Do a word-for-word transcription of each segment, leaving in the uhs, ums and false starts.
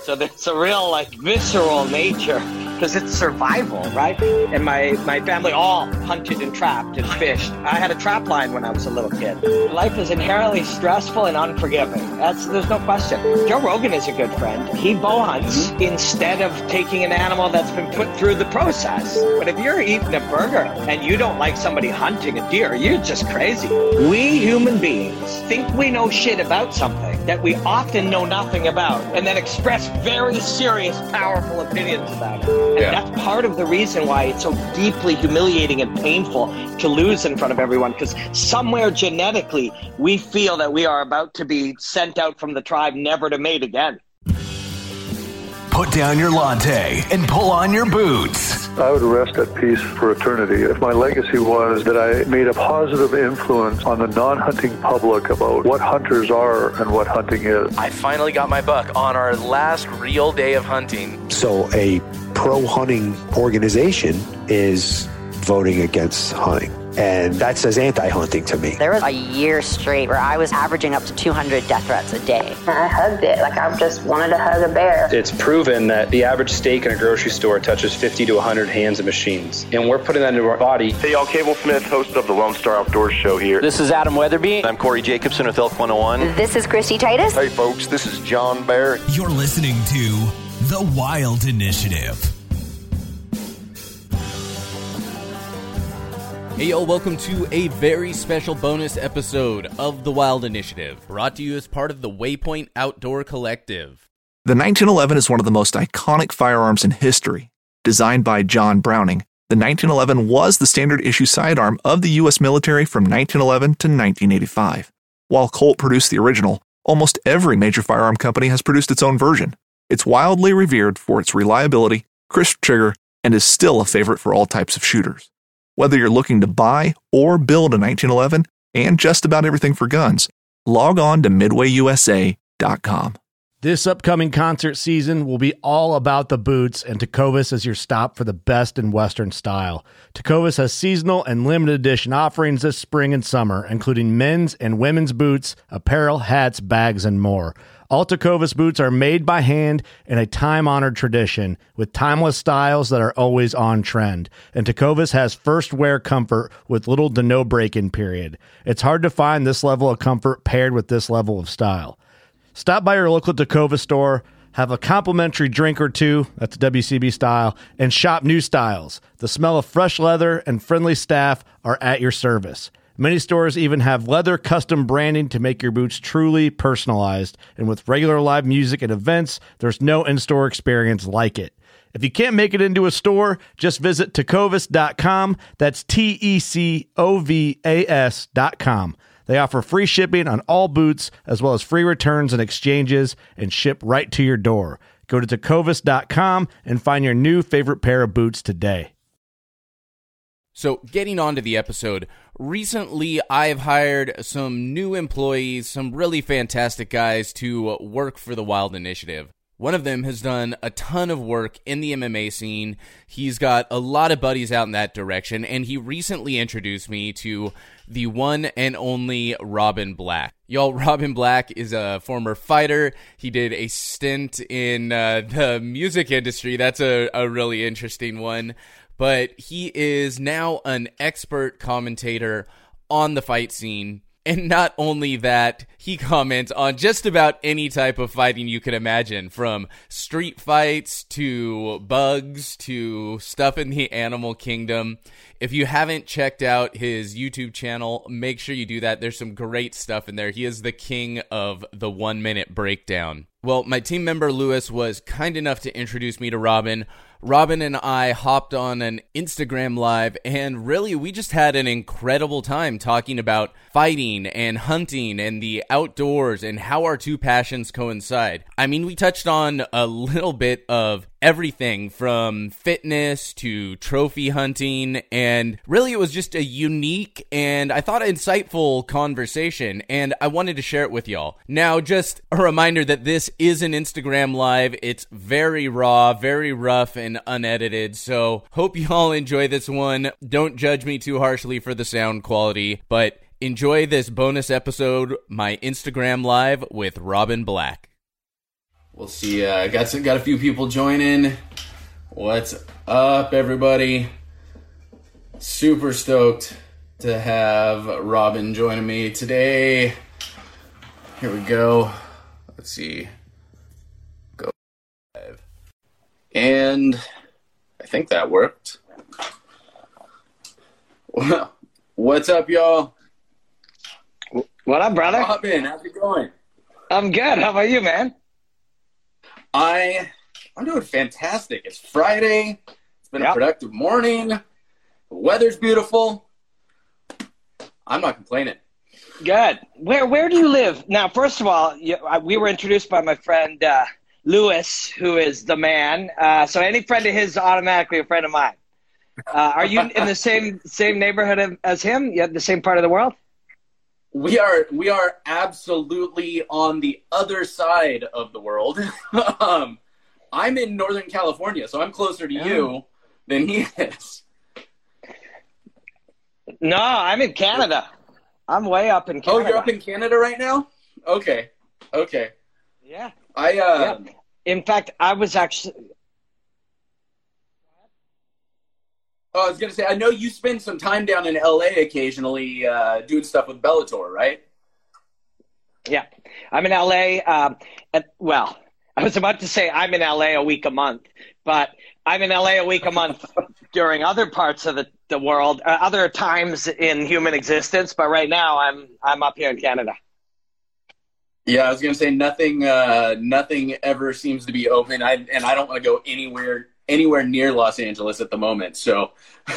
So there's a real, like, visceral nature, because it's survival, right? And my, my family all hunted and trapped and fished. I had a trap line when I was a little kid. Life is inherently stressful and unforgiving. That's There's no question. Joe Rogan is a good friend. He bow hunts mm-hmm. instead of taking an animal that's been put through the process. But if you're eating a burger and you don't like somebody hunting a deer, you're just crazy. We human beings think we know shit about something that we often know nothing about, and then express very serious, powerful opinions about it. And yeah. that's part of the reason why it's so deeply humiliating and painful to lose in front of everyone, because somewhere genetically we feel that we are about to be sent out from the tribe never to mate again. Put down your latte and pull on your boots. I would rest at peace for eternity if my legacy was that I made a positive influence on the non-hunting public about what hunters are and what hunting is. I finally got my buck on our last real day of hunting. So a pro-hunting organization is voting against hunting. And that says anti-hunting to me. There was a year straight where I was averaging up to two hundred death threats a day. I hugged it. Like I just wanted to hug a bear. It's proven that the average steak in a grocery store touches fifty to one hundred hands and machines. And we're putting that into our body. Hey, y'all. Cable Smith, host of the Lone Star Outdoors show here. This is Adam Weatherby. I'm Corey Jacobson with Elk one oh one. This is Christy Titus. Hey, folks. This is John Barrett. You're listening to The Wild Initiative. Hey y'all, welcome to a very special bonus episode of The Wild Initiative, brought to you as part of the Waypoint Outdoor Collective. The nineteen eleven is one of the most iconic firearms in history. Designed by John Browning, the nineteen eleven was the standard issue sidearm of the U S military from nineteen eleven to nineteen eighty-five. While Colt produced the original, almost every major firearm company has produced its own version. It's wildly revered for its reliability, crisp trigger, and is still a favorite for all types of shooters. Whether you're looking to buy or build a nineteen eleven and just about everything for guns, log on to midway u s a dot com. This upcoming concert season will be all about the boots, and Tecovas is your stop for the best in Western style. Tecovas has seasonal and limited edition offerings this spring and summer, including men's and women's boots, apparel, hats, bags, and more. All Tecovas boots are made by hand in a time-honored tradition with timeless styles that are always on trend. And Tecovas has first wear comfort with little to no break-in period. It's hard to find this level of comfort paired with this level of style. Stop by your local Tecovas store, have a complimentary drink or two, that's W C B style, and shop new styles. The smell of fresh leather and friendly staff are at your service. Many stores even have leather custom branding to make your boots truly personalized. And with regular live music and events, there's no in-store experience like it. If you can't make it into a store, just visit tecovas dot com. That's T E C O V A S dot com. They offer free shipping on all boots, as well as free returns and exchanges, and ship right to your door. Go to tecovas dot com and find your new favorite pair of boots today. So, getting on to the episode, recently I've hired some new employees, some really fantastic guys to work for the Wild Initiative. One of them has done a ton of work in the M M A scene. He's got a lot of buddies out in that direction, and he recently introduced me to the one and only Robin Black. Y'all, Robin Black is a former fighter. He did a stint in uh, the music industry. That's a, a really interesting one. But he is now an expert commentator on the fight scene. And not only that, he comments on just about any type of fighting you can imagine, from street fights to bugs to stuff in the animal kingdom. If you haven't checked out his YouTube channel, make sure you do that. There's some great stuff in there. He is the king of the one-minute breakdown. Well, my team member Lewis was kind enough to introduce me to Robin. Robin and I hopped on an Instagram live, and really we just had an incredible time talking about fighting and hunting and the outdoors and how our two passions coincide. I mean, we touched on a little bit of everything from fitness to trophy hunting, and really it was just a unique and I thought insightful conversation, and I wanted to share it with y'all. Now, just a reminder that this is an Instagram live. It's very raw, very rough, and unedited, so hope y'all enjoy this one. Don't judge me too harshly for the sound quality, but enjoy this bonus episode, my Instagram live with Robin Black. We'll see. Uh, got some, got a few people joining. What's up, everybody? Super stoked to have Robin joining me today. Here we go. Let's see. Go live. And I think that worked. What's up, y'all? What up, brother? Robin, how's it going? I'm good. How about you, man? I, I'm doing fantastic. It's Friday. It's been yep. a productive morning. The weather's beautiful. I'm not complaining. Good. Where Where do you live? Now, first of all, you, I, we were introduced by my friend uh, Lewis, who is the man. Uh, so any friend of his is automatically a friend of mine. Uh, are you in the same same neighborhood as him? You have the same part of the world? We are we are absolutely on the other side of the world. um, I'm in Northern California, so I'm closer to yeah. you than he is. No, I'm in Canada. I'm way up in Canada. Oh, you're up in Canada right now? Okay. Okay. Yeah. I uh yeah. In fact, I was actually Oh, I was going to say, I know you spend some time down in L A occasionally uh, doing stuff with Bellator, right? Yeah. I'm in L A. Um, and, well, I was about to say I'm in L A a week a month, but I'm in L A a week a month during other parts of the, the world, uh, other times in human existence. But right now I'm I'm up here in Canada. Yeah, I was going to say nothing uh, nothing ever seems to be open. I, and I don't want to go anywhere anywhere near Los Angeles at the moment. So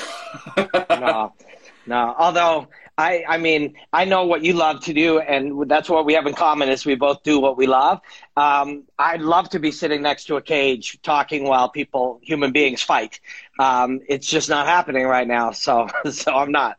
no, no. Although I, I mean, I know what you love to do, and that's what we have in common is we both do what we love. Um, I'd love to be sitting next to a cage talking while people, human beings fight. Um, it's just not happening right now. So, so I'm not.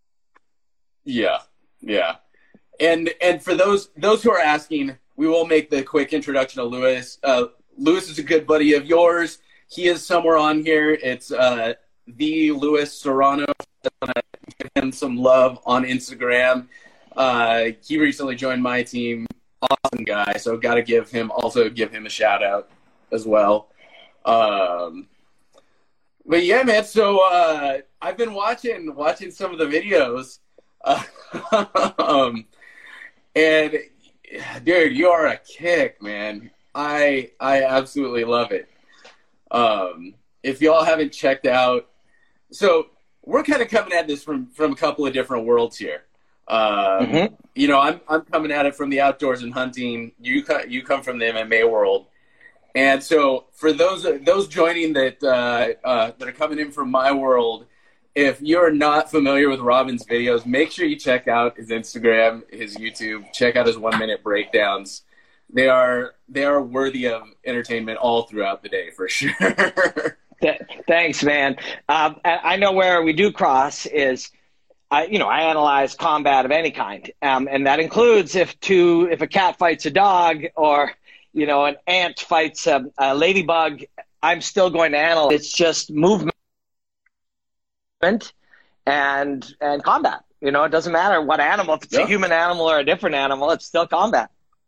Yeah. Yeah. And, and for those, those who are asking, we will make the quick introduction of Lewis. Uh, Lewis is a good buddy of yours. He is somewhere on here. It's uh, the Lewis Serrano. I want to give him some love on Instagram. Uh, he recently joined my team. Awesome guy. So got to give him also give him a shout out as well. Um, but yeah, man. So uh, I've been watching watching some of the videos, uh, um, and dude, you are a kick, man. I I absolutely love it. Um, if y'all haven't checked out, so we're kind of coming at this from, from a couple of different worlds here. Um, mm-hmm. You know, I'm I'm coming at it from the outdoors and hunting. You co- you come from the M M A world, and so for those those joining that uh, uh, that are coming in from my world, if you're not familiar with Robin's videos, make sure you check out his Instagram, his YouTube. Check out his one minute breakdowns. They are they are worthy of entertainment all throughout the day, for sure. Thanks, man. Um, I know where we do cross is, I you know, I analyze combat of any kind, um, and that includes if two if a cat fights a dog or you know an ant fights a, a ladybug. I'm still going to analyze. It's just movement and and combat. You know, it doesn't matter what animal. If it's yep. a human animal or a different animal, it's still combat.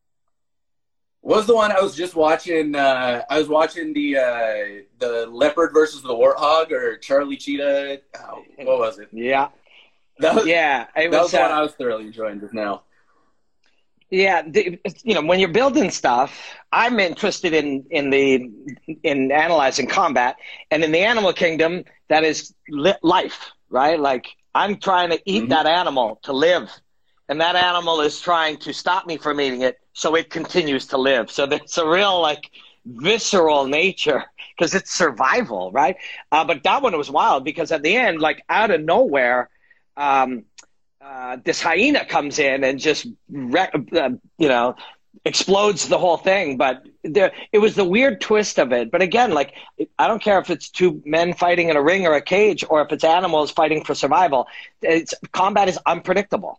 What was the one I was just watching? Uh, I was watching the uh, the leopard versus the warthog, or Charlie Cheetah. Oh, what was it? Yeah, that was, yeah. It that was, was the uh, one I was thoroughly enjoying just now. Yeah, the, you know, when you're building stuff, I'm interested in in the in analyzing combat, and in the animal kingdom, that is li- life, right? Like I'm trying to eat mm-hmm. that animal to live, and that animal is trying to stop me from eating it. So it continues to live. So there's a real like visceral nature because it's survival, right? Uh, but that one was wild because at the end, like out of nowhere, um, uh, this hyena comes in and just, wreck, uh, you know, explodes the whole thing. But there, it was the weird twist of it. But again, like I don't care if it's two men fighting in a ring or a cage, or if it's animals fighting for survival. It's, combat is unpredictable.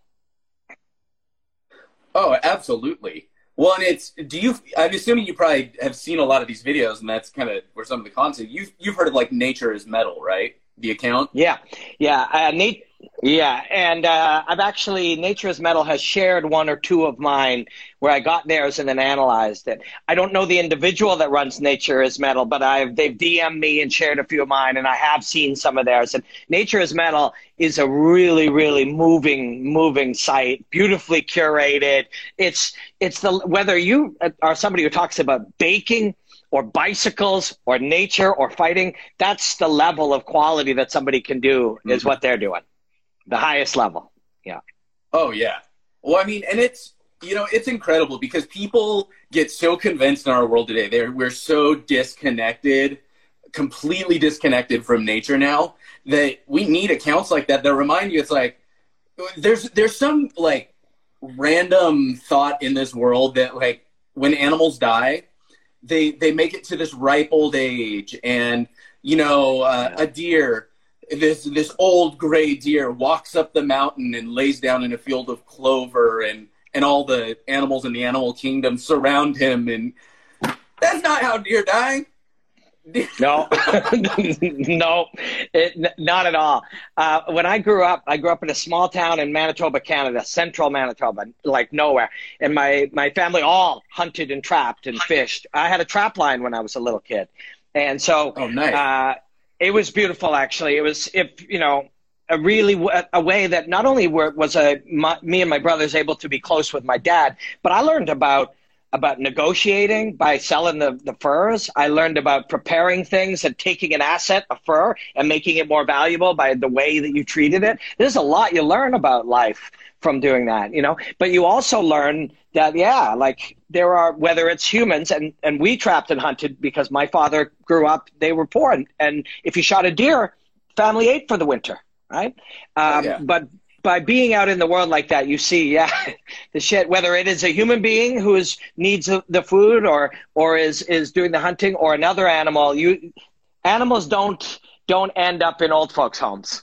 Oh, absolutely. Well, and it's, do you, I'm assuming you probably have seen a lot of these videos, and that's kind of where some of the content, you've, you've heard of like Nature is Metal, right? The account? Yeah. Yeah. Uh, Nat- Yeah, and uh, I've actually, Nature is Metal has shared one or two of mine where I got theirs and then analyzed it. I don't know the individual that runs Nature is Metal, but I've they've D M'd me and shared a few of mine, and I have seen some of theirs. And Nature is Metal is a really, really moving, moving site, beautifully curated. It's it's the whether you are somebody who talks about baking or bicycles or nature or fighting, that's the level of quality that somebody can do is mm-hmm. what they're doing. The highest level. Yeah. Oh, yeah. Well, I mean, and it's, you know, it's incredible because people get so convinced in our world today. They're, we're so disconnected, completely disconnected from nature now that we need accounts like that that remind you it's like there's there's some like random thought in this world that like when animals die, they they make it to this ripe old age and, you know, uh, yeah. a deer – This this old gray deer walks up the mountain and lays down in a field of clover, and, and all the animals in the animal kingdom surround him. And that's not how deer die. No, no, it, not at all. Uh, when I grew up, I grew up in a small town in Manitoba, Canada, central Manitoba, like nowhere. And my, my family all hunted and trapped and fished. I had a trap line when I was a little kid. And so oh, nice. uh, it was beautiful, actually. It was, if you know, a really a way that not only were, was a my, me and my brothers able to be close with my dad, but I learned about about negotiating by selling the, the furs. I learned about preparing things and taking an asset, a fur, and making it more valuable by the way that you treated it. There's a lot you learn about life from doing that, you know. But you also learn that, yeah, like there are, whether it's humans, and, and we trapped and hunted because my father grew up, they were poor. And, and if you shot a deer, family ate for the winter, right? Um, oh, yeah. But by being out in the world like that, you see, yeah, the shit, whether it is a human being who is, needs the food or or is, is doing the hunting or another animal, you animals don't don't end up in old folks' homes.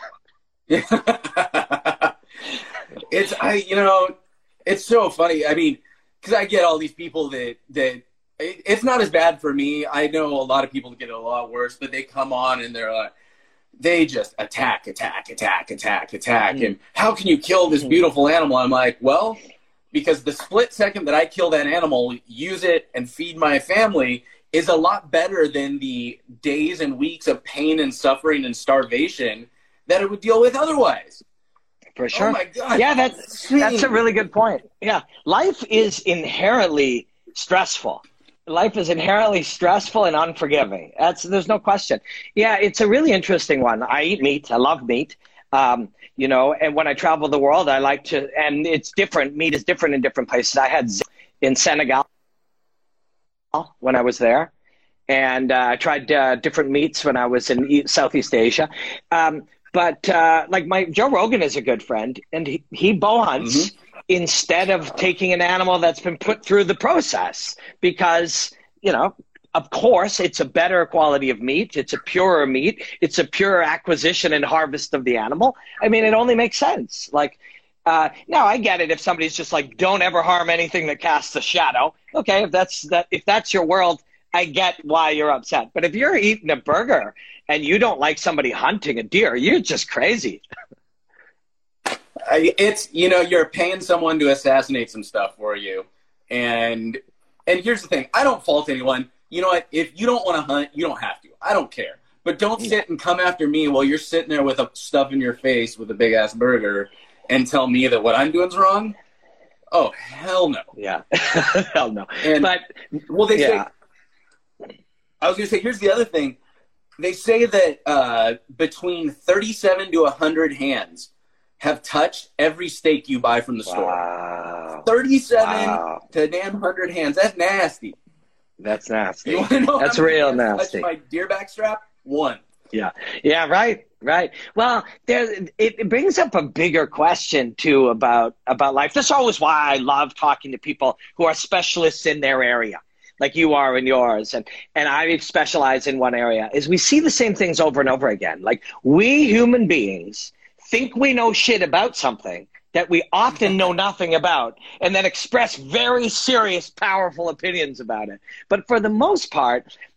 It's, I, you know, it's so funny. I mean, because I get all these people that, that it, it's not as bad for me. I know a lot of people get it a lot worse, but they come on and they're like, they just attack, attack, attack, attack, attack. Mm. And how can you kill this beautiful animal? I'm like, well, because the split second that I kill that animal, use it and feed my family is a lot better than the days and weeks of pain and suffering and starvation that it would deal with otherwise. For sure. Oh my God. Yeah, that's that's a really good point. Yeah. Life is inherently stressful. Life is inherently stressful and unforgiving. That's there's no question. Yeah, it's a really interesting one. I eat meat. I love meat. Um, you know, and when I travel the world, I like to, and it's different. Meat is different in different places. I had in Senegal when I was there, and uh, I tried uh, different meats when I was in Southeast Asia. Um, But uh, like my Joe Rogan is a good friend, and he, he bow hunts mm-hmm. instead of taking an animal that's been put through the process because, you know, of course, it's a better quality of meat. It's a purer meat. It's a pure acquisition and harvest of the animal. I mean, it only makes sense. Like, uh, now I get it if somebody's just like, don't ever harm anything that casts a shadow. Okay, if that's that, if that's your world, I get why you're upset. But if you're eating a burger and you don't like somebody hunting a deer, you're just crazy. It's, you know, you're paying someone to assassinate some stuff for you. And and here's the thing. I don't fault anyone. You know what? If you don't want to hunt, you don't have to. I don't care. But don't sit and come after me while you're sitting there with a stuff in your face with a big-ass burger and tell me that what I'm doing is wrong. Oh, hell no. Yeah. Hell no. And, but, well, they yeah. say, I was going to say, here's the other thing. They say that uh, between thirty-seven to one hundred hands have touched every steak you buy from the store. Wow. thirty-seven wow. to damn one hundred hands. That's nasty. That's nasty. You want to know That's how many real hands nasty. touched my deer back strap? One. Yeah. Yeah, right. Right. Well, there, it, it brings up a bigger question, too, about, about life. That's always why I love talking to people who are specialists in their area, like you are in yours, and, and I specialize in one area, is we see the same things over and over again. Like, we human beings think we know shit about something that we often know nothing about, and then express very serious, powerful opinions about it. But for the most part,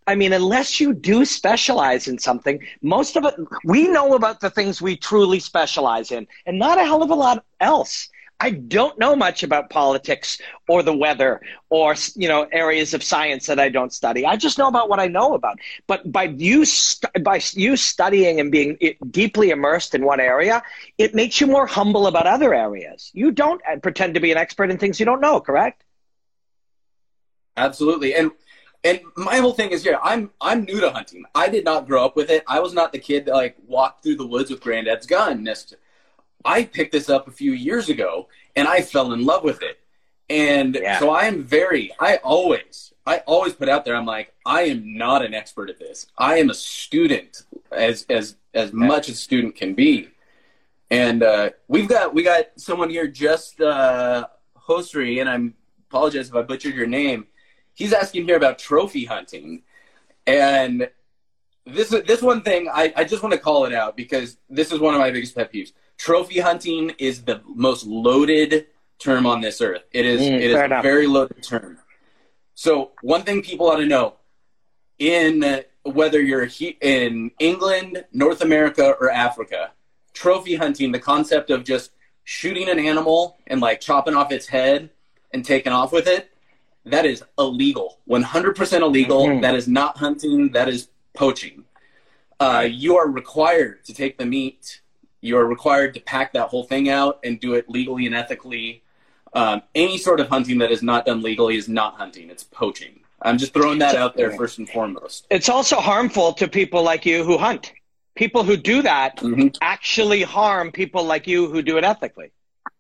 I mean, unless you do specialize in something, most of it, we know about the things we truly specialize in and not a hell of a lot else. I don't know much about politics or the weather or, you know, areas of science that I don't study. I just know about what I know about. But by you, st- by you studying and being deeply immersed in one area, it makes you more humble about other areas. You don't pretend to be an expert in things you don't know, correct? Absolutely. And and my whole thing is, yeah, I'm I'm new to hunting. I did not grow up with it. I was not the kid that like walked through the woods with granddad's gun. I picked this up a few years ago and I fell in love with it. And yeah. so I am very, I always, I always put out there, I'm like, I am not an expert at this. I am a student as, as, as yeah. much as a student can be. And uh, we've got, we got someone here, just uh, Hosri, and I apologize if I butchered your name. He's asking here about trophy hunting. And this, this one thing, I, I just want to call it out because this is one of my biggest pet peeves. Trophy hunting is the most loaded term on this earth. It is, mm, it is a very loaded term. So one thing people ought to know, in uh, whether you're he- in England, North America, or Africa, trophy hunting, the concept of just shooting an animal and like chopping off its head and taking off with it, that is illegal. one hundred percent illegal. Mm-hmm. That is not hunting. That is poaching. Uh, you are required to take the meat. You are required to pack that whole thing out and do it legally and ethically. Um, any sort of hunting that is not done legally is not hunting. It's poaching. I'm just throwing that out there first and foremost. It's also harmful to people like you who hunt. People who do that mm-hmm. actually harm people like you who do it ethically.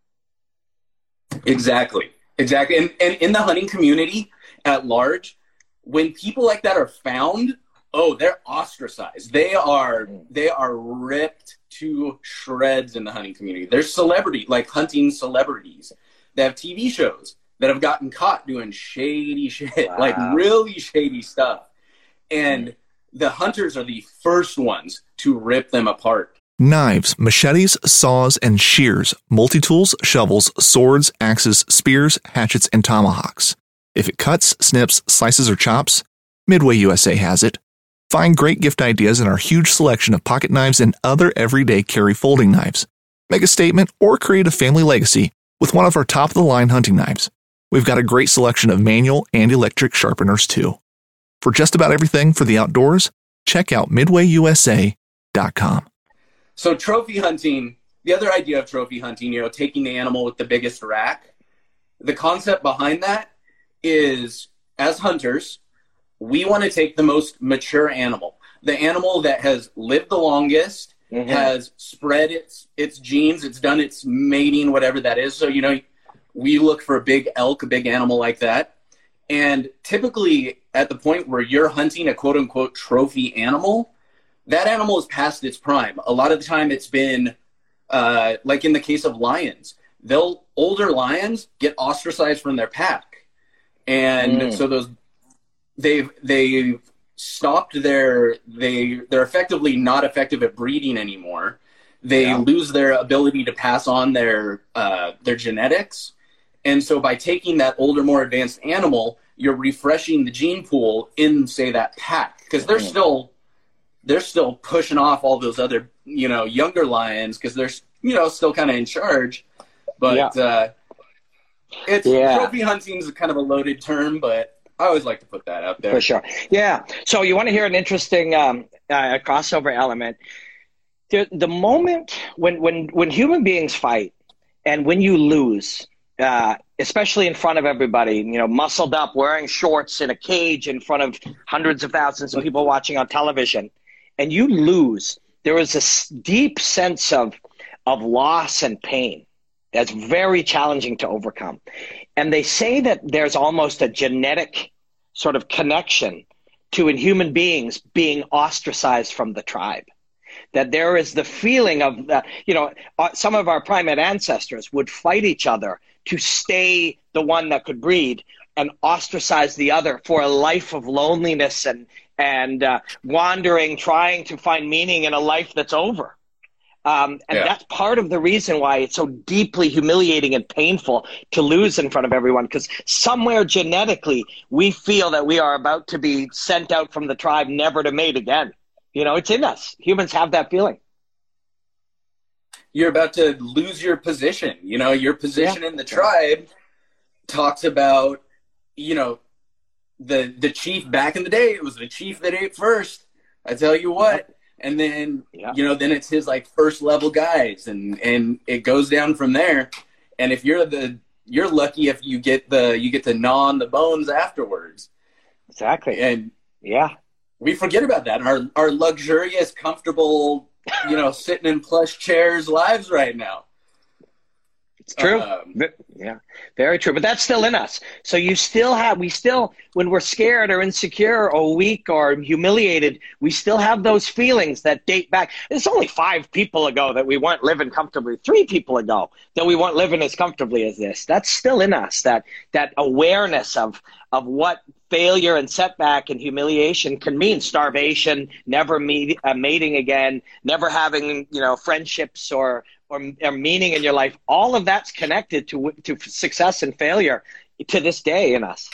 Exactly. Exactly. And, and in the hunting community at large, when people like that are found, oh, they're ostracized. They are they are ripped to shreds in the hunting community. There's celebrity, like hunting celebrities that have T V shows that have gotten caught doing shady shit, wow. like really shady stuff. And the hunters are the first ones to rip them apart. Knives, machetes, saws, and shears, multi-tools, shovels, swords, axes, spears, hatchets, and tomahawks. If it cuts, snips, slices, or chops, Midway U S A has it. Find great gift ideas in our huge selection of pocket knives and other everyday carry folding knives. Make a statement or create a family legacy with one of our top-of-the-line hunting knives. We've got a great selection of manual and electric sharpeners, too. For just about everything for the outdoors, check out midway u s a dot com. So trophy hunting, the other idea of trophy hunting, you know, taking the animal with the biggest rack, the concept behind that is, as hunters, we want to take the most mature animal, the animal that has lived the longest, mm-hmm. has spread its its genes, it's done its mating, whatever that is. So, you know, we look for a big elk, a big animal like that. And typically at the point where you're hunting a quote-unquote trophy animal, that animal is past its prime. A lot of the time it's been, uh, like in the case of lions, they'll older lions get ostracized from their pack. And mm. so those they've they've stopped their they they're effectively not effective at breeding anymore. They yeah. lose their ability to pass on their uh, their genetics. And so by taking that older, more advanced animal, you're refreshing the gene pool in, say, that pack, because they're still they're still pushing off all those other, you know, younger lions because they're, you know, still kind of in charge. But yeah. uh, it's yeah. trophy hunting is kind of a loaded term, but I always like to put that out there. For sure. Yeah. So you want to hear an interesting um, uh, crossover element. The, the moment when, when, when human beings fight and when you lose, uh, especially in front of everybody, you know, muscled up, wearing shorts in a cage in front of hundreds of thousands of people watching on television, and you lose, there is a deep sense of, of loss and pain that's very challenging to overcome. And they say that there's almost a genetic sort of connection to in human beings being ostracized from the tribe. That there is the feeling of, uh, you know, uh, some of our primate ancestors would fight each other to stay the one that could breed and ostracize the other for a life of loneliness and, and uh, wandering, trying to find meaning in a life that's over. Um, and Yeah. that's part of the reason why it's so deeply humiliating and painful to lose in front of everyone, because somewhere genetically we feel that we are about to be sent out from the tribe, never to mate again. You know, it's in us. Humans have that feeling. You're about to lose your position. You know, your position Yeah. in the tribe talks about, you know, the the chief back in the day. It was the chief that ate first. I tell you what. And then, Yeah. you know, then it's his like first level guys, and, and it goes down from there. And if you're the, you're lucky if you get the, you get to gnaw on the bones afterwards. Exactly. And yeah, we forget about that. Our, our luxurious, comfortable, you know, sitting in plush chairs lives right now. It's true. Um, Yeah, very true. But that's still in us. So you still have, we still, when we're scared or insecure or weak or humiliated, we still have those feelings that date back. It's only five people ago that we weren't living comfortably. Three people ago that we weren't living as comfortably as this. That's still in us. That that awareness of of what failure and setback and humiliation can mean. Starvation, never meet, uh, mating again, never having, you know, friendships or Or, or meaning in your life. All of that's connected to to success and failure to this day in us.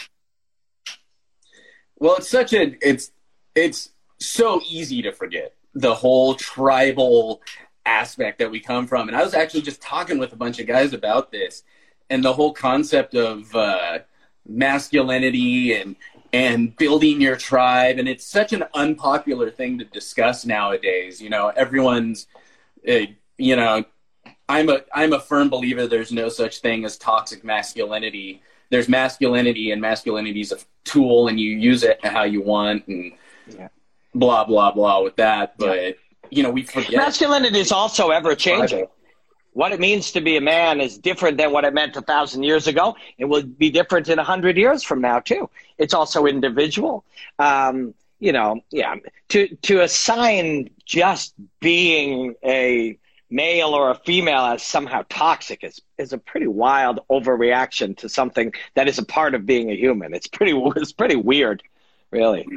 Well, it's such a it's it's so easy to forget the whole tribal aspect that we come from. And I was actually just talking with a bunch of guys about this, and the whole concept of uh, masculinity and and building your tribe. And it's such an unpopular thing to discuss nowadays. You know, everyone's uh, you know. I'm a I'm a firm believer there's no such thing as toxic masculinity. There's masculinity, and masculinity is a tool, and you use it how you want, and yeah. blah, blah, blah with that. But, yeah. you know, we forget. Masculinity is also ever-changing. What it means to be a man is different than what it meant a thousand years ago. It will be different in a hundred years from now, too. It's also individual. Um, you know, yeah, to, to assign just being a male or a female as somehow toxic is, is a pretty wild overreaction to something that is a part of being a human. It's pretty, it's pretty weird, really.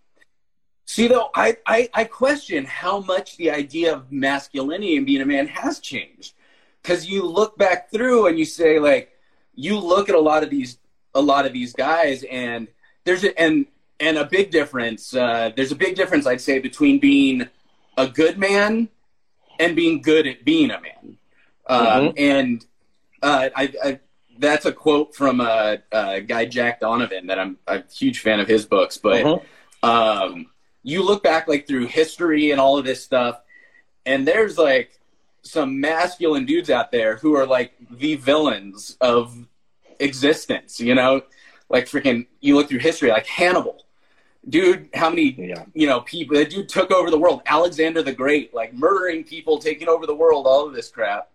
See, though, I, I, I question how much the idea of masculinity and being a man has changed. Because you look back through and you say, like, you look at a lot of these, a lot of these guys, and there's a, and, and a big difference. Uh, there's a big difference, I'd say, between being a good man and being good at being a man. Um, mm-hmm. And uh, I, I, that's a quote from a, a guy, Jack Donovan, that I'm a huge fan of his books. But mm-hmm. um, you look back like through history and all of this stuff, and there's like some masculine dudes out there who are like the villains of existence, you know? Like freaking, you look through history, like Hannibal. Dude, how many, yeah. you know, people, that dude took over the world. Alexander the Great, like murdering people, taking over the world, all of this crap.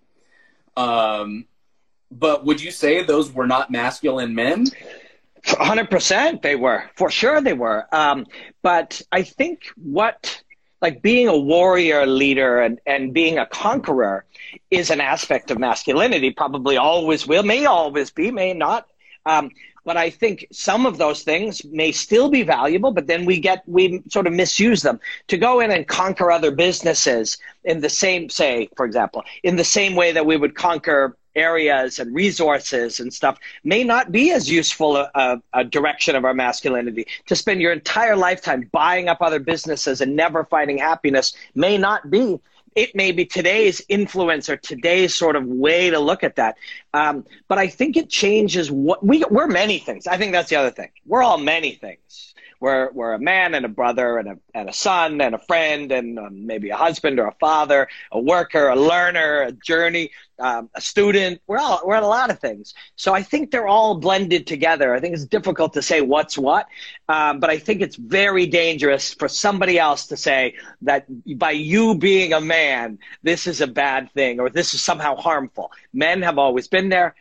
Um, but would you say those were not masculine men? one hundred percent they were. For sure they were. Um, but I think what, like being a warrior leader and, and being a conqueror is an aspect of masculinity, probably always will, may always be, may not. Um, But I think some of those things may still be valuable, but then we get, we sort of misuse them to go in and conquer other businesses in the same, say, for example, in the same way that we would conquer areas and resources and stuff may not be as useful a, a, a direction of our masculinity. To spend your entire lifetime buying up other businesses and never finding happiness may not be. It may be today's influence or today's sort of way to look at that. Um, but I think it changes what we, we're many things. I think that's the other thing. We're all many things. We're, we're a man and a brother and a, and a son and a friend and um, maybe a husband or a father, a worker, a learner, a journey, um, a student. We're all, we're a lot of things. So I think they're all blended together. I think it's difficult to say what's what, um, but I think it's very dangerous for somebody else to say that by you being a man, this is a bad thing or this is somehow harmful. Men have always been there.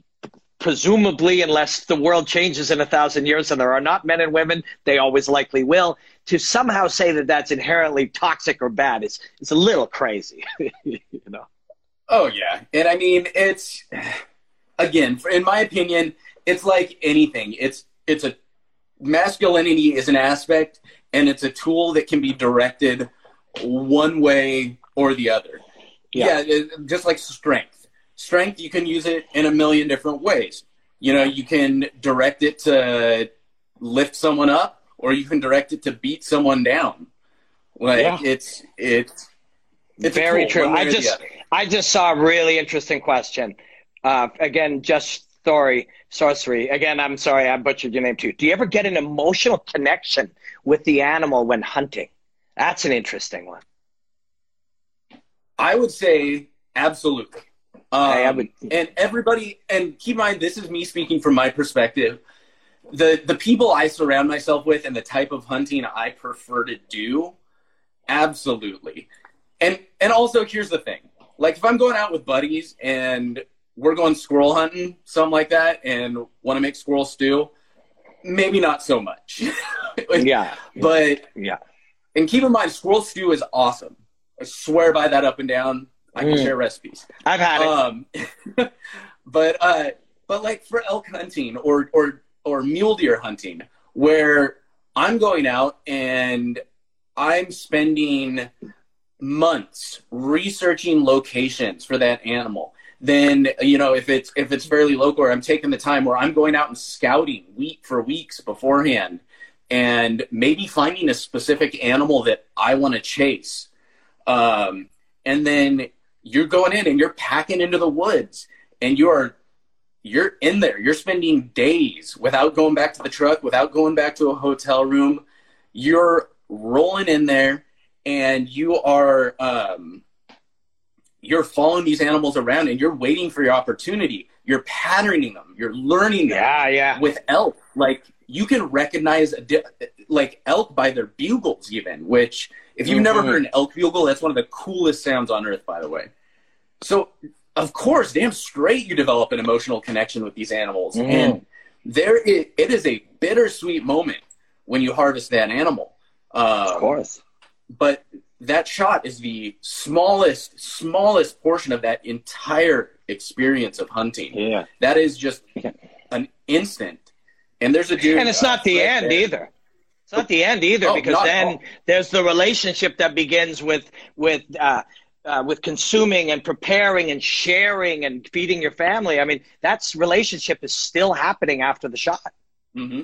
Presumably, unless the world changes in a thousand years and there are not men and women, they always likely will. To somehow say that that's inherently toxic or bad is it's a little crazy, you know. Oh yeah, and I mean it's again, in my opinion, it's like anything. It's it's a masculinity is an aspect, and it's a tool that can be directed one way or the other. Yeah, yeah it, just like strength. Strength, you can use it in a million different ways. You know, you can direct it to lift someone up, or you can direct it to beat someone down. Like yeah. it's it's it's very cool, true. I just I just saw a really interesting question. Uh, again, just story sorcery. Again, I'm sorry I butchered your name too. Do you ever get an emotional connection with the animal when hunting? That's an interesting one. I would say absolutely. Um, I would, and everybody, and keep in mind, this is me speaking from my perspective. The the people I surround myself with and the type of hunting I prefer to do, absolutely. And and also, here's the thing. Like, if I'm going out with buddies and we're going squirrel hunting, something like that, and want to make squirrel stew, maybe not so much. yeah. But, yeah. And keep in mind, squirrel stew is awesome. I swear by that up and down. I can mm. share recipes. I've had it. Um, but, uh, but like for elk hunting or, or, or mule deer hunting, where I'm going out and I'm spending months researching locations for that animal. Then, you know, if it's, if it's fairly local, or I'm taking the time where I'm going out and scouting week for weeks beforehand and maybe finding a specific animal that I want to chase. Um, and then you're going in and you're packing into the woods and you're, you're in there. You're spending days without going back to the truck, without going back to a hotel room. You're rolling in there and you are, um, you're following these animals around and you're waiting for your opportunity. You're patterning them. You're learning them. Yeah, yeah. With elk, like you can recognize a di- like elk by their bugles even, which if you've mm-hmm. never heard an elk bugle, that's one of the coolest sounds on earth, by the way. So of course, damn straight you develop an emotional connection with these animals. Mm. And there is, it is a bittersweet moment when you harvest that animal. Um, of course. But that shot is the smallest, smallest portion of that entire experience of hunting. Yeah. That is just an instant. And there's a dude. And it's not uh, the right end there. either. It's not the end either, oh, because then there's the relationship that begins with, with, uh, uh, with consuming and preparing and sharing and feeding your family. I mean, that's relationship is still happening after the shot. Mm-hmm.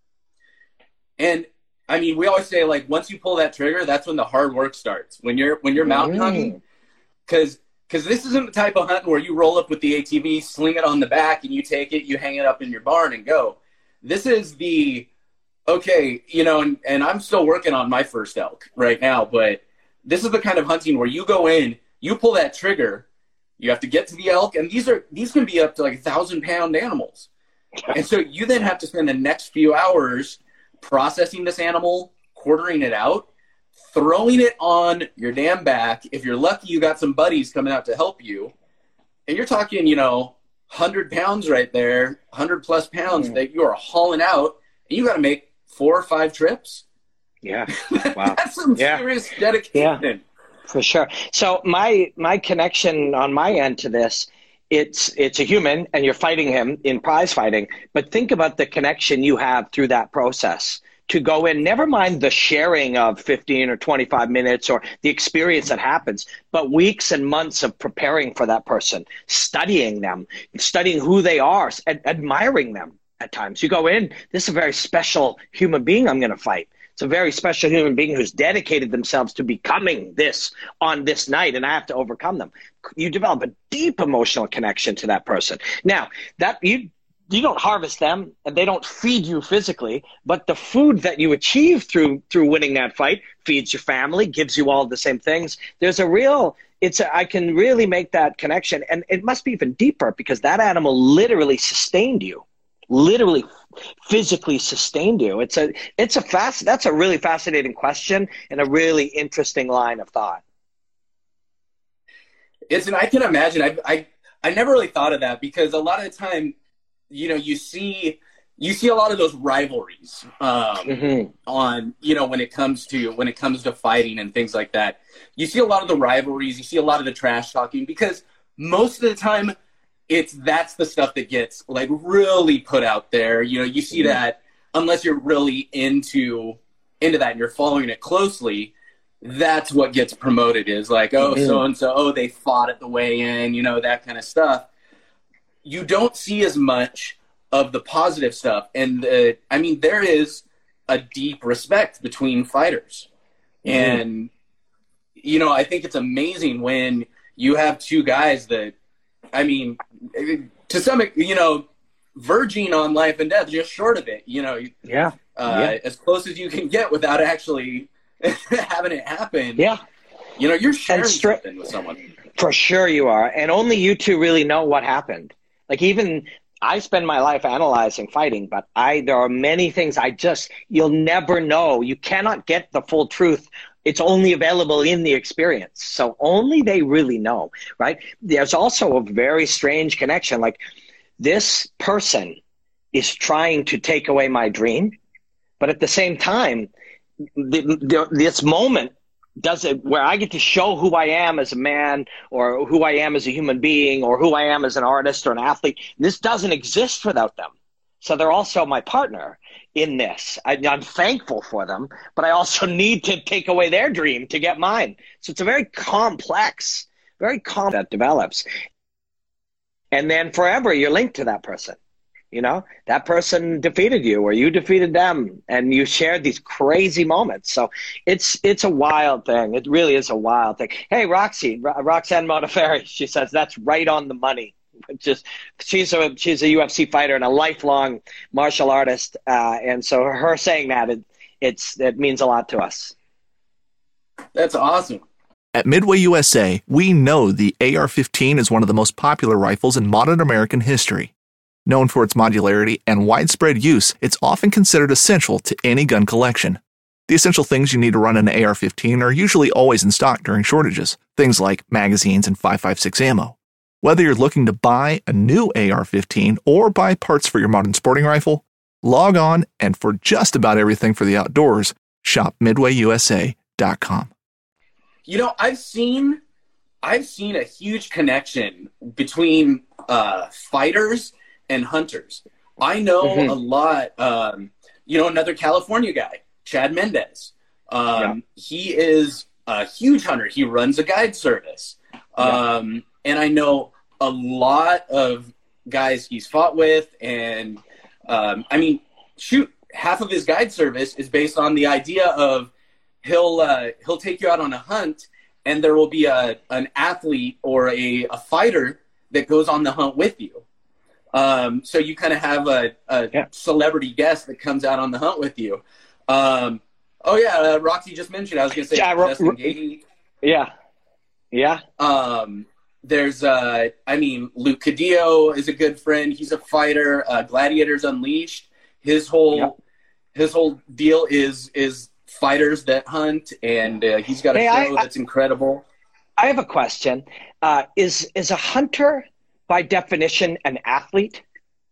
And, I mean, we always say, like, once you pull that trigger, that's when the hard work starts. When you're when you're mountain mm. hunting, because because this isn't the type of hunting where you roll up with the A T V, sling it on the back, and you take it, you hang it up in your barn and go. This is the, okay, you know, and, and I'm still working on my first elk right now, but this is the kind of hunting where you go in, you pull that trigger, you have to get to the elk, and these are these can be up to like a thousand pound animals. And so you then have to spend the next few hours processing this animal, quartering it out, throwing it on your damn back. If you're lucky, you got some buddies coming out to help you. And you're talking, you know, one hundred pounds right there, one hundred plus pounds mm. that you are hauling out, and you got to make four or five trips. Yeah. Wow. That's some yeah. serious dedication. Yeah, for sure. So my my connection on my end to this, it's it's a human and you're fighting him in prize fighting, but think about the connection you have through that process to go in, never mind the sharing of fifteen or twenty-five minutes or the experience that happens, but weeks and months of preparing for that person, studying them, studying who they are, and admiring them at times. You go in, this is a very special human being I'm going to fight. It's a very special human being who's dedicated themselves to becoming this on this night, and I have to overcome them. You develop a deep emotional connection to that person. Now, that you you don't harvest them, and they don't feed you physically, but the food that you achieve through through winning that fight feeds your family, gives you all the same things. There's a real, it's a, I can really make that connection, and it must be even deeper because that animal literally sustained you. Literally physically sustained you. It's a it's a fast that's a really fascinating question and a really interesting line of thought. It's and I can imagine I I I never really thought of that because a lot of the time, you know, you see you see a lot of those rivalries um, mm-hmm. on, you know, when it comes to when it comes to fighting and things like that. You see a lot of the rivalries, you see a lot of the trash talking because most of the time It's that's the stuff that gets like really put out there. You know, you see that unless you're really into into that and you're following it closely, that's what gets promoted is like, oh, Mm-hmm. so-and-so, oh, they fought at the weigh-in, you know, that kind of stuff. You don't see as much of the positive stuff. And, uh, I mean, there is a deep respect between fighters. Mm-hmm. And, you know, I think it's amazing when you have two guys that, I mean, to some, you know, verging on life and death, just short of it, you know, yeah, uh, yeah. as close as you can get without actually having it happen. Yeah. You know, you're sharing stra- something with someone. For sure you are. And only you two really know what happened. Like, even I spend my life analyzing fighting, but I there are many things I just, you'll never know. You cannot get the full truth. It's only available in the experience. So only they really know, right? There's also a very strange connection. Like, this person is trying to take away my dream, but at the same time, the, the, this moment does it where I get to show who I am as a man, or who I am as a human being, or who I am as an artist or an athlete. This doesn't exist without them. So they're also my partner in this. I, I'm thankful for them, but I also need to take away their dream to get mine. So it's a very complex, very complex that develops. And then forever you're linked to that person. You know, that person defeated you, or you defeated them, and you shared these crazy moments. So it's it's a wild thing. It really is a wild thing. Hey, Roxy, Ro- Roxanne Modafferi, she says that's right on the money. Just she's a she's a U F C fighter and a lifelong martial artist, uh, and so her saying that it it's it means a lot to us. That's awesome. At Midway U S A, we know the A R fifteen is one of the most popular rifles in modern American history. Known for its modularity and widespread use, it's often considered essential to any gun collection. The essential things you need to run an A R fifteen are usually always in stock during shortages, things like magazines and five five six ammo. Whether you're looking to buy a new A R fifteen or buy parts for your modern sporting rifle, log on, and for just about everything for the outdoors, shop midway u s a dot com. You know, I've seen I've seen a huge connection between uh, fighters and hunters. I know mm-hmm. a lot, um, you know, another California guy, Chad Mendez. Um, yeah. He is a huge hunter. He runs a guide service. Um, yeah. And I know a lot of guys he's fought with. And, um, I mean, shoot, half of his guide service is based on the idea of he'll uh, he'll take you out on a hunt, and there will be a an athlete or a, a fighter that goes on the hunt with you. Um, so you kind of have a, a yeah. celebrity guest that comes out on the hunt with you. Um, oh yeah, uh, Roxy just mentioned. I was going to say yeah, Justin Gagey. Yeah, yeah. Um, there's, uh, I mean, Luke Cadillo is a good friend. He's a fighter. Uh, Gladiators Unleashed. His whole yeah. his whole deal is is fighters that hunt, and uh, he's got a hey, show I, that's I, incredible. I have a question. Uh, is is a hunter by definition an athlete?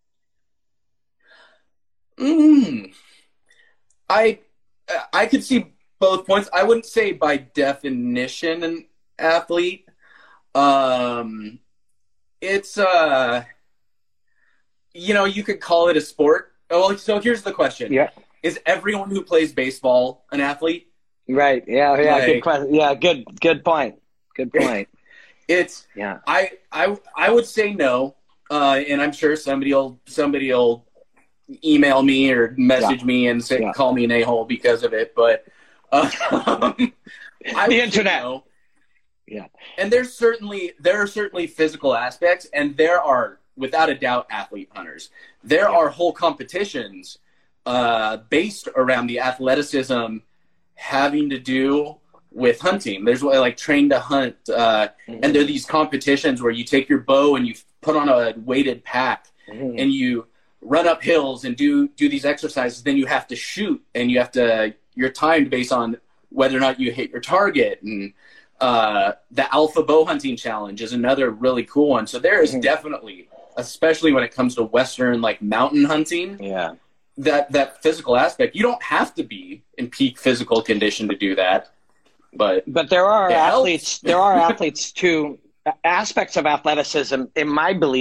Mm. I I could see both points. I wouldn't say by definition an athlete. Um, it's uh, you know, you could call it a sport. Oh, well, so here's the question. Yeah. Is everyone who plays baseball an athlete? Right. Yeah. Yeah. Like, good question. Yeah. Good. Good point. Good point. It's. Yeah. I. I. I would say no, uh, and I'm sure somebody will somebody will email me or message yeah. me and say yeah. call me an a-hole because of it. But uh, I the internet. No. Yeah. And there's certainly there are certainly physical aspects, and there are without a doubt athlete hunters. There yeah. are whole competitions. Uh, based around the athleticism having to do with hunting. There's like Train to Hunt, uh, mm-hmm. and there are these competitions where you take your bow and you put on a weighted pack mm-hmm. and you run up hills and do do these exercises. Then you have to shoot, and you have to you're timed based on whether or not you hit your target. And uh, the Alpha Bow Hunting Challenge is another really cool one. So there is mm-hmm. definitely, especially when it comes to Western like mountain hunting. Yeah. That that physical aspect, you don't have to be in peak physical condition to do that, but but there are athletes. There are athletes too. Aspects of athleticism, in my belief,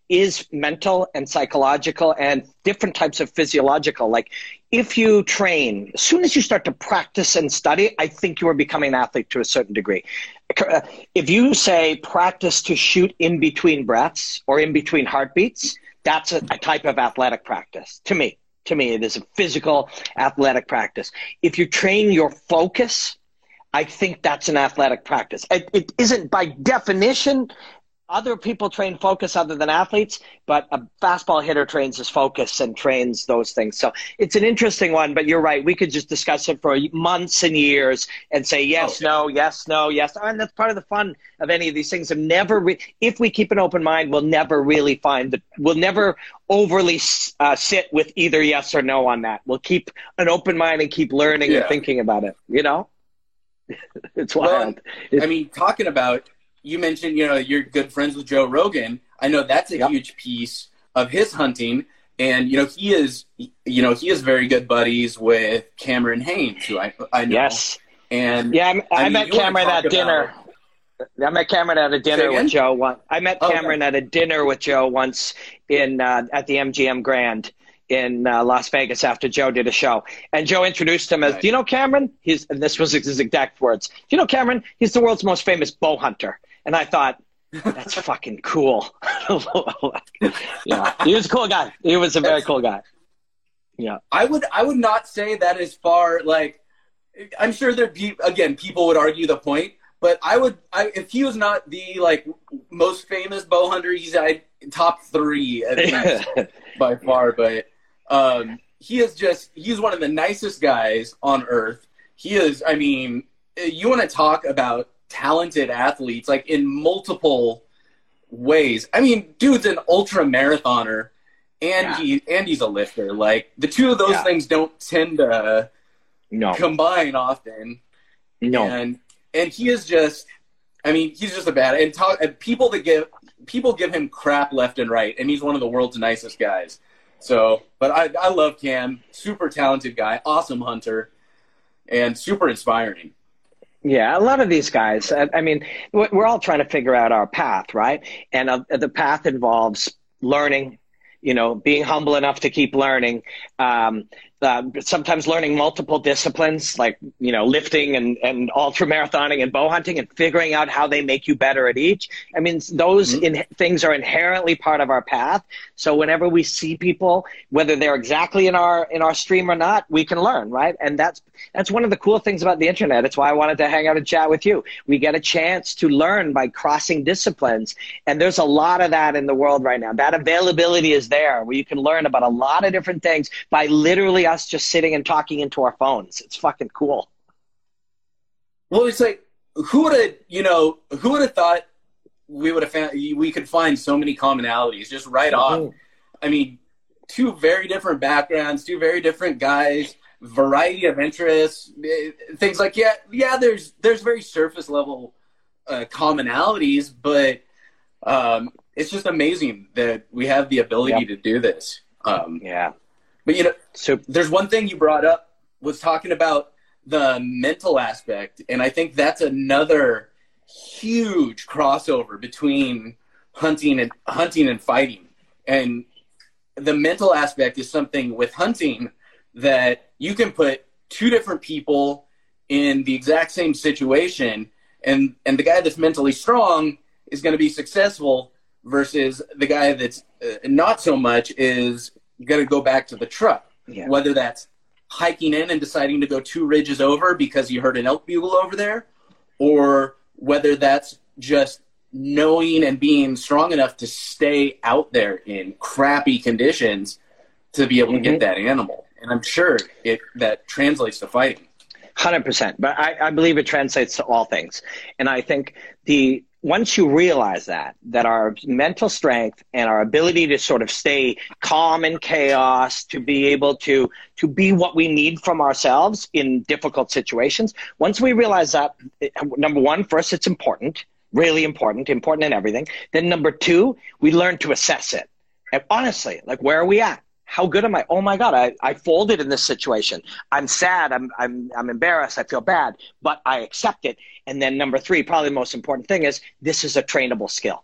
is mental and psychological and different types of physiological. Like if you train, as soon as you start to practice and study, I think you are becoming an athlete to a certain degree. If you say practice to shoot in between breaths or in between heartbeats, that's a, a type of athletic practice to me. To me, it is a physical athletic practice. If you train your focus, I think that's an athletic practice. It, it isn't by definition. Other people train focus other than athletes, but a fastball hitter trains his focus and trains those things. So it's an interesting one, but you're right. We could just discuss it for months and years and say yes, okay. no, yes, no, yes. And that's part of the fun of any of these things. And never, re- if we keep an open mind, we'll never really find that. We'll never overly uh, sit with either yes or no on that. We'll keep an open mind and keep learning yeah. and thinking about it. You know, it's wild. Well, it's, I mean, talking about. You mentioned, you know, you're good friends with Joe Rogan. I know that's a yep. huge piece of his hunting. And, you know, he is, you know, he is very good buddies with Cameron Hanes, who I, I know. Yes. And yeah, I, I, I mean, met Cameron at about... dinner. I met Cameron at a dinner with Joe. One, I met Cameron oh, okay. at a dinner with Joe once in uh, at the M G M Grand in uh, Las Vegas after Joe did a show. And Joe introduced him as, right. do you know Cameron? He's, and this was his exact words. Do you know Cameron? He's the world's most famous bow hunter. And I thought, that's fucking cool. Yeah, he was a cool guy. He was a very cool guy. Yeah. I would I would not say that as far, like, I'm sure there'd be, again, people would argue the point, but I would, I, if he was not the, like, most famous bow hunter, he's I, top three at least by far, but um, he is just, he's one of the nicest guys on earth. He is, I mean, you want to talk about talented athletes, like in multiple ways. I mean, dude's an ultra marathoner and yeah. he and he's a lifter. Like the two of those yeah. things don't tend to no. combine often. No. And and he is just I mean, he's just a bad and talk and people that give people give him crap left and right, and he's one of the world's nicest guys. So but I I love Cam, super talented guy, awesome hunter, and super inspiring. Yeah, a lot of these guys, I, I mean, we're all trying to figure out our path, right? And uh, the path involves learning, you know, being humble enough to keep learning, um, uh, sometimes learning multiple disciplines like, you know, lifting and, and ultra marathoning and bow hunting and figuring out how they make you better at each. I mean, those mm-hmm. in, things are inherently part of our path. So whenever we see people, whether they're exactly in our in our stream or not, we can learn, right? And that's that's one of the cool things about the internet. It's why I wanted to hang out and chat with you. We get a chance to learn by crossing disciplines. And there's a lot of that in the world right now. That availability is there where you can learn about a lot of different things by literally us just sitting and talking into our phones. It's fucking cool. Well, it's like, who would have, you know, who would have thought we would have found, we could find so many commonalities just right mm-hmm. off. I mean, two very different backgrounds, two very different guys, variety of interests, things like, yeah, yeah, there's, there's very surface level uh, commonalities, but um, it's just amazing that we have the ability yep. to do this. Um, yeah. But, you know, so there's one thing you brought up was talking about the mental aspect. And I think that's another huge crossover between hunting and hunting and fighting. And the mental aspect is something with hunting that you can put two different people in the exact same situation. And, and the guy that's mentally strong is going to be successful versus the guy that's uh, not so much is going to go back to the truck, yeah. whether that's hiking in and deciding to go two ridges over because you heard an elk bugle over there, or whether that's just knowing and being strong enough to stay out there in crappy conditions to be able mm-hmm. to get that animal. And I'm sure it that translates to fighting. one hundred percent. But I, I believe it translates to all things. And I think the once you realize that, that our mental strength and our ability to sort of stay calm in chaos, to be able to, to be what we need from ourselves in difficult situations, once we realize that, number one, first, it's important, really important, important in everything. Then number two, we learn to assess it. And honestly, like, where are we at? How good am I? Oh my God, I, I folded in this situation. I'm sad. I'm, I'm, I'm embarrassed. I feel bad, but I accept it. And then number three, probably the most important thing is this is a trainable skill.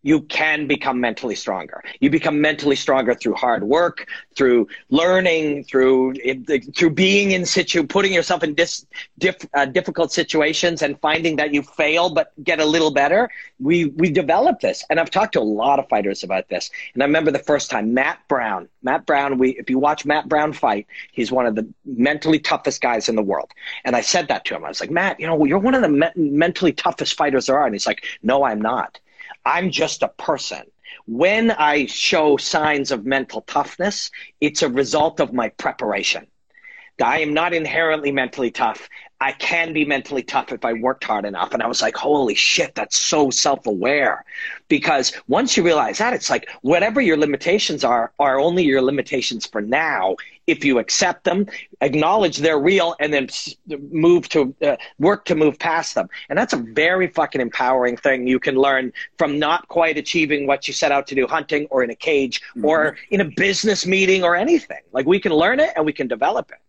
you can become mentally stronger. You become mentally stronger through hard work, through learning, through through being in situ, putting yourself in dis, diff, uh, difficult situations and finding that you fail but get a little better. We we develop this, and I've talked to a lot of fighters about this. And I remember the first time Matt Brown, Matt Brown. We if you watch Matt Brown fight, he's one of the mentally toughest guys in the world. And I said that to him. I was like, Matt, you know, you're one of the me- mentally toughest fighters there are. And he's like, no, I'm not. I'm just a person. When I show signs of mental toughness, it's a result of my preparation. I am not inherently mentally tough. I can be mentally tough if I worked hard enough. And I was like, holy shit, that's so self-aware. Because once you realize that, it's like whatever your limitations are, are only your limitations for now. If you accept them, acknowledge they're real, and then move to uh, work to move past them. And that's a very fucking empowering thing you can learn from not quite achieving what you set out to do hunting or in a cage mm-hmm. or in a business meeting or anything. Like we can learn it and we can develop it.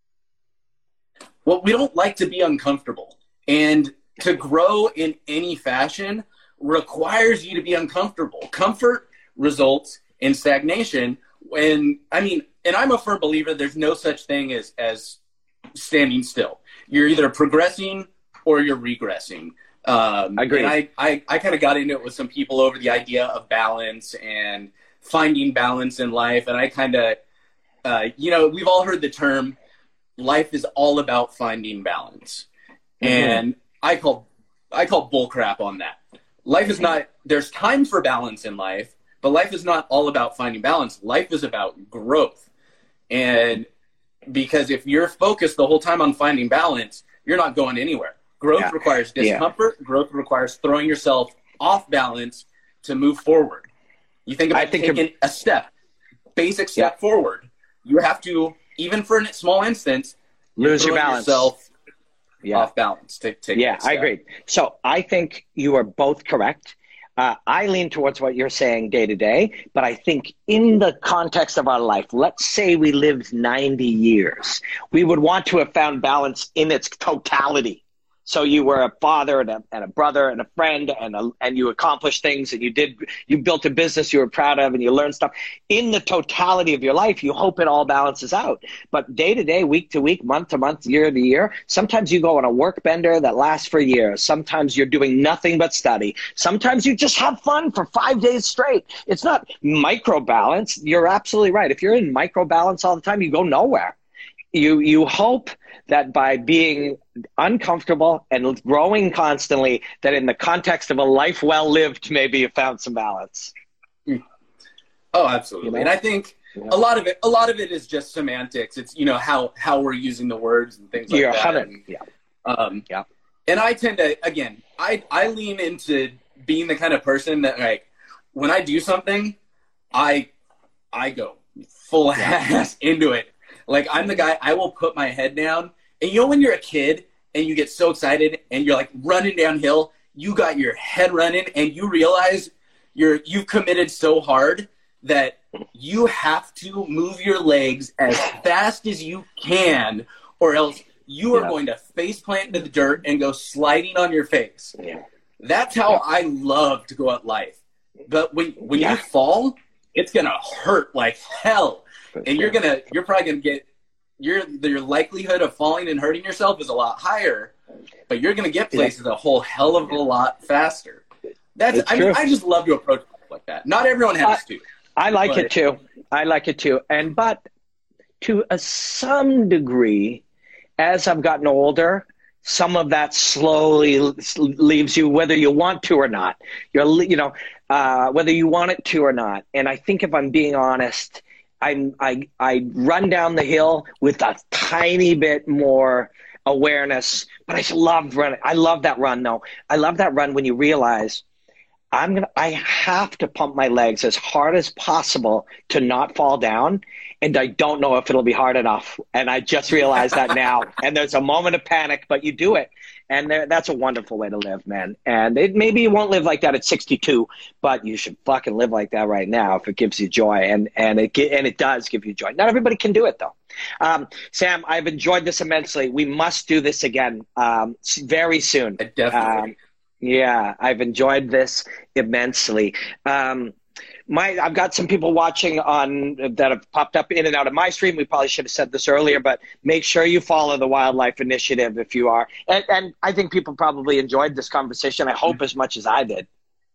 Well, we don't like to be uncomfortable. And to grow in any fashion requires you to be uncomfortable. Comfort results in stagnation. When, I mean, and I'm a firm believer there's no such thing as, as standing still. You're either progressing or you're regressing. Um, I agree. And I, I, I kind of got into it with some people over the idea of balance and finding balance in life. And I kind of, uh, you know, we've all heard the term, life is all about finding balance. Mm-hmm. And I call I call bullcrap on that. Life is not, there's time for balance in life, but life is not all about finding balance. Life is about growth. And because if you're focused the whole time on finding balance, you're not going anywhere. Growth yeah. requires discomfort. Yeah. Growth requires throwing yourself off balance to move forward. You think about I think taking a step, basic step yeah. forward. You have to, even for a small instance, lose your balance. Yourself yeah. off balance. Take, take yeah, I agree. So I think you are both correct. Uh, I lean towards what you're saying day to day, but I think in the context of our life, let's say we lived ninety years, we would want to have found balance in its totality. So you were a father and a, and a brother and a friend, and a, and you accomplished things, and you did you built a business you were proud of, and you learned stuff. In the totality of your life, you hope it all balances out. But day to day, week to week, month to month, year to year, sometimes you go on a work bender that lasts for years. Sometimes you're doing nothing but study. Sometimes you just have fun for five days straight. It's not micro balance. You're absolutely right. If you're in micro balance all the time, you go nowhere. You you hope that by being uncomfortable and growing constantly, that in the context of a life well lived, maybe you found some balance. Oh, absolutely. You know? And I think yeah. a lot of it, a lot of it is just semantics. It's, you know, how, how we're using the words and things like You're that. And, yeah. Um, yeah. And I tend to, again, I, I lean into being the kind of person that, like, when I do something, I, I go full yeah. ass into it. Like, I'm the guy, I will put my head down. And you know when you're a kid and you get so excited and you're, like, running downhill, you got your head running and you realize you're, you've committed so hard that you have to move your legs as fast as you can, or else you are yeah. going to face plant into the dirt and go sliding on your face. Yeah. That's how yeah. I love to go at life. But when, when yeah. you fall, it's going to hurt like hell. And you're gonna, you're probably gonna get, your your likelihood of falling and hurting yourself is a lot higher, but you're gonna get places a whole hell of a lot faster. That's, it's I mean, true. I just love to approach life like that. Not everyone has I, to. I like but, it too. I like it too. And but to a some degree, as I've gotten older, some of that slowly leaves you, whether you want to or not. You're, you know, uh, whether you want it to or not. And I think if I'm being honest, I'm, I I run down the hill with a tiny bit more awareness, but I love running. I love that run, though. I love that run when you realize I'm gonna. I have to pump my legs as hard as possible to not fall down, and I don't know if it'll be hard enough. And I just realized that now. And there's a moment of panic, but you do it. And there, that's a wonderful way to live, man. And it, maybe you won't live like that at sixty-two, but you should fucking live like that right now if it gives you joy. And and it and it does give you joy. Not everybody can do it, though. Um, Sam, I've enjoyed this immensely. We must do this again um, very soon. Definitely. Um, Yeah, I've enjoyed this immensely. Um, my, I've got some people watching on that have popped up in and out of my stream. We probably should have said this earlier, but make sure you follow the Wildlife Initiative if you are. And, and I think people probably enjoyed this conversation. I hope as much as I did.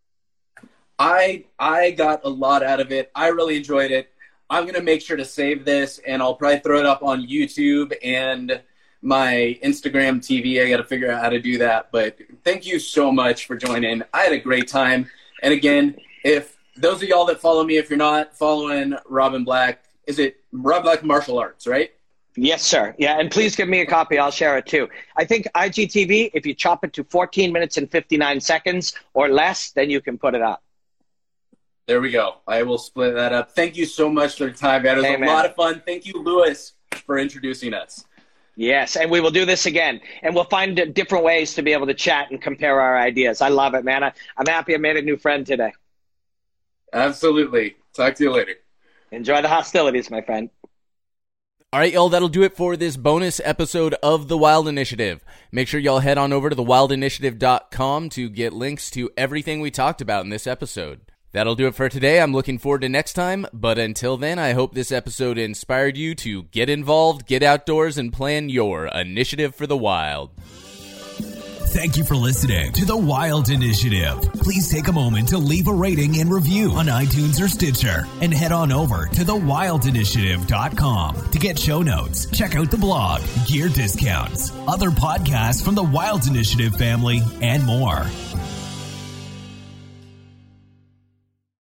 I I got a lot out of it. I really enjoyed it. I'm going to make sure to save this, and I'll probably throw it up on YouTube and my Instagram T V. I got to figure out how to do that. But thank you so much for joining. I had a great time. And again, if those of y'all that follow me, if you're not following Robin Black, is it Rob Black Martial Arts, right? Yes, sir. Yeah, and please give me a copy. I'll share it too. I think I G T V, if you chop it to fourteen minutes and fifty-nine seconds or less, then you can put it up. There we go. I will split that up. Thank you so much for the time, man. It was hey, a man. lot of fun. Thank you, Lewis, for introducing us. Yes, and we will do this again. And we'll find different ways to be able to chat and compare our ideas. I love it, man. I, I'm happy I made a new friend today. Absolutely. Talk to you later. Enjoy the hostilities, my friend. All right, y'all, that'll do it for this bonus episode of The Wild Initiative. Make sure y'all head on over to the wild initiative dot com to get links to everything we talked about in this episode. That'll do it for today. I'm looking forward to next time, but until then, I hope this episode inspired you to get involved, get outdoors, and plan your initiative for the wild. Thank you for listening to The Wild Initiative. Please take a moment to leave a rating and review on iTunes or Stitcher, and head on over to the wild initiative dot com to get show notes, check out the blog, gear discounts, other podcasts from the Wild Initiative family, and more.